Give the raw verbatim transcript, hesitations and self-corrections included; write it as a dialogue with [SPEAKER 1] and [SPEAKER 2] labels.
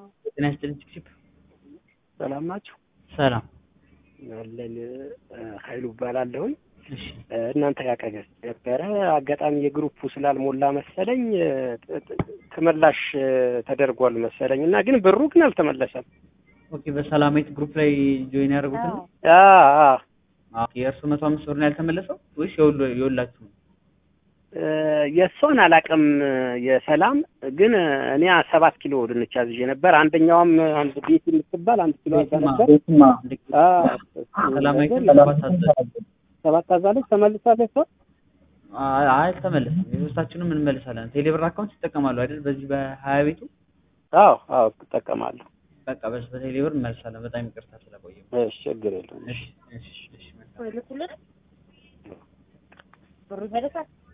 [SPEAKER 1] ጤና ይስጥልኝ ቺፕ
[SPEAKER 2] ሰላም ናችሁ?
[SPEAKER 1] ሰላም
[SPEAKER 2] አለን ኃይሉ እባላለሁኝ።
[SPEAKER 1] እሺ
[SPEAKER 2] እናንተ ያቀገስ ነበረ አጋጣሚ የግሩፑ ስላልሞላ መሰለኝ ተመላሽ ተደርጓል መሰለኝ እና ግን ብሩ ግን አልተመለሰም።
[SPEAKER 1] ኦኬ በሰላማዊት ግሩፕ ላይ ጆይን ያደርጉት ነው?
[SPEAKER 2] አዎ አዎ
[SPEAKER 1] ኦኬ የእርሱ መቶ አምስት ብር ነው ያልተመለሰው ወይስ የሁሉ የሁላችሁ?
[SPEAKER 2] የእሷን አላውቅም። የሰላም ግን እኔ ሰባት ኪሎ ድንች አዝዤ ነበር። አንደኛውም አንድ ቤት የምትባል አንድ ኪሎ አዛ ነበር። አዎ
[SPEAKER 1] ሰላማዊት ሰባት
[SPEAKER 2] ሰባት አዛለች ተመልሳለች።
[SPEAKER 1] አይ ተመለሰም። የሶስታችንም እንመልሳለን። ቴሌብር አካውንት ይጠቀማሉ አይደል? በዚህ በሀያ ቤቱ
[SPEAKER 2] አዎ አዎ እጠቀማለሁ።
[SPEAKER 1] በቃ በስ በቴሌብር እንመልሳለን። በጣም ይቅርታ ስለቆየው።
[SPEAKER 2] እሺ ችግር የለውም።
[SPEAKER 1] እሺ እሺ እሺ
[SPEAKER 2] ብሩ ይመለሳል።